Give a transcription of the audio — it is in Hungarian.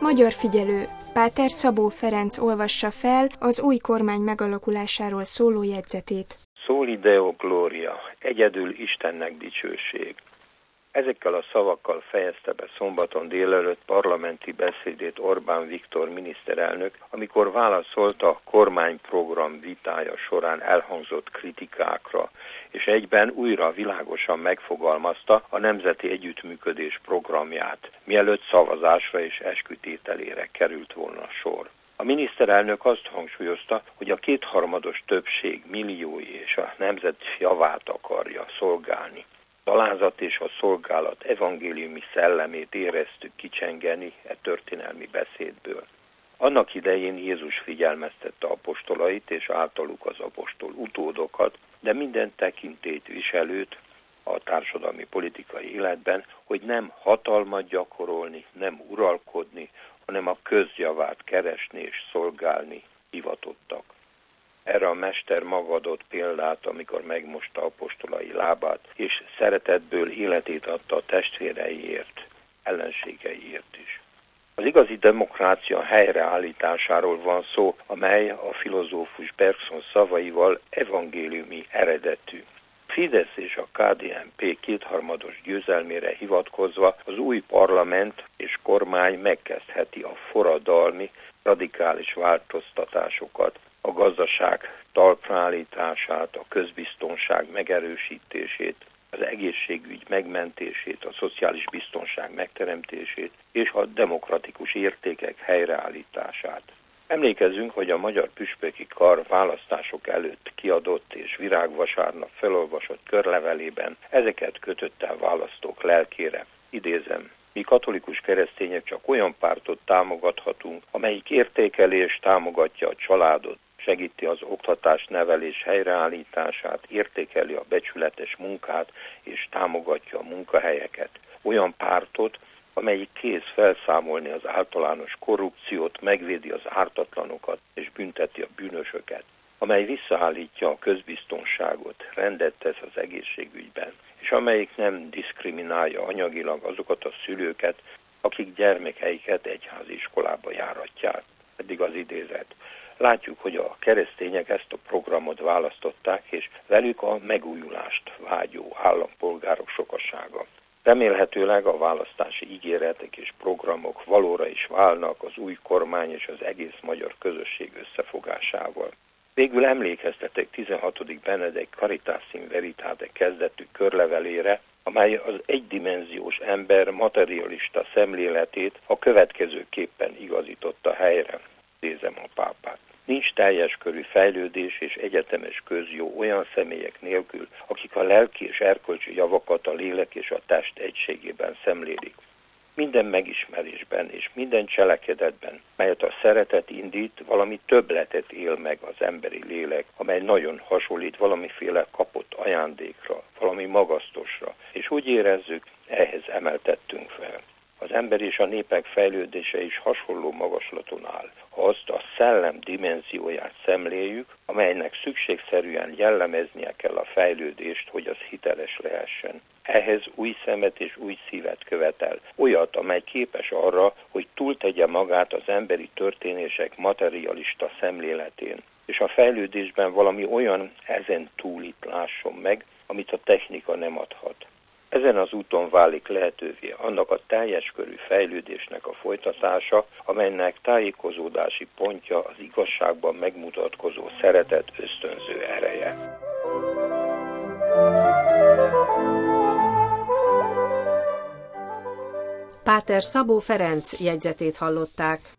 Magyar figyelő, Páter Szabó Ferenc olvassa fel az új kormány megalakulásáról szóló jegyzetét. Soli Deo Gloria, egyedül Istennek dicsőség. Ezekkel a szavakkal fejezte be szombaton délelőtt parlamenti beszédét Orbán Viktor miniszterelnök, amikor válaszolt a kormányprogram vitája során elhangzott kritikákra, és egyben újra világosan megfogalmazta a Nemzeti Együttműködés programját, mielőtt szavazásra és eskütételére került volna sor. A miniszterelnök azt hangsúlyozta, hogy a kétharmados többség milliói és a nemzet javát akarja szolgálni. A alázat és a szolgálat evangéliumi szellemét éreztük kicsengeni e történelmi beszédből. Annak idején Jézus figyelmeztette apostolait és általuk az apostol utódokat, de minden tekintélyt viselőt a társadalmi politikai életben, hogy nem hatalmat gyakorolni, nem uralkodni, hanem a közjavát keresni és szolgálni hivatottak. Erre a mester maga adott példát, amikor megmosta apostolai lábát, és szeretetből életét adta a testvéreiért, ellenségeiért is. Az igazi demokrácia helyreállításáról van szó, amely a filozófus Bergson szavaival evangéliumi eredetű. Fidesz és a KDNP kétharmados győzelmére hivatkozva az új parlament és kormány megkezdheti a forradalmi, radikális változtatásokat, a gazdaság talpraállítását, a közbiztonság megerősítését, az egészségügy megmentését, a szociális biztonság megteremtését és a demokratikus értékek helyreállítását. Emlékezzünk, hogy a Magyar Püspöki Kar választások előtt kiadott és virágvasárnap felolvasott körlevelében ezeket kötött el választók lelkére. Idézem: mi katolikus keresztények csak olyan pártot támogathatunk, amelyik értékelés támogatja a családot, segíti az oktatás-nevelés helyreállítását, értékeli a becsületes munkát és támogatja a munkahelyeket. Olyan pártot, amelyik kész felszámolni az általános korrupciót, megvédi az ártatlanokat és bünteti a bűnösöket, amely visszaállítja a közbiztonságot, rendet tesz az egészségügyben, és amelyik nem diszkriminálja anyagilag azokat a szülőket, akik gyermekeiket egyházi iskolába járatják. Eddig az idézet. Látjuk, hogy a keresztények ezt a programot választották, és velük a megújulást vágyó állampolgárok sokasága. Remélhetőleg a választási ígéretek és programok valóra is válnak az új kormány és az egész magyar közösség összefogásával. Végül emlékeztetek 16. Benedek Caritas in Veritate kezdetű körlevelére, amely az egydimenziós ember materialista szemléletét a következőképpen igazította helyre. Idézem a pápát. Nincs teljes körű fejlődés és egyetemes közjó olyan személyek nélkül, akik a lelki és erkölcsi javakat a lélek és a test egységében szemlélik. Minden megismerésben és minden cselekedetben, melyet a szeretet indít, valami többletet él meg az emberi lélek, amely nagyon hasonlít valamiféle kapott ajándékra, valami magasztosra, és úgy érezzük, ehhez emeltettünk fel. Az ember és a népek fejlődése is hasonló magaslaton áll. Ha azt a szellem dimenzióját szemléljük, amelynek szükségszerűen jellemeznie kell a fejlődést, hogy az hiteles lehessen. Ehhez új szemet és új szívet követel, olyat, amely képes arra, hogy túltegye magát az emberi történések materialista szemléletén, és a fejlődésben valami olyan ezen túlit lásson meg, amit a technika nem adhat. Ezen az úton válik lehetővé annak a teljes körű fejlődésnek a folytatása, amelynek tájékozódási pontja az igazságban megmutatkozó szeretet ösztönző ereje. Páter Szabó Ferenc jegyzetét hallották.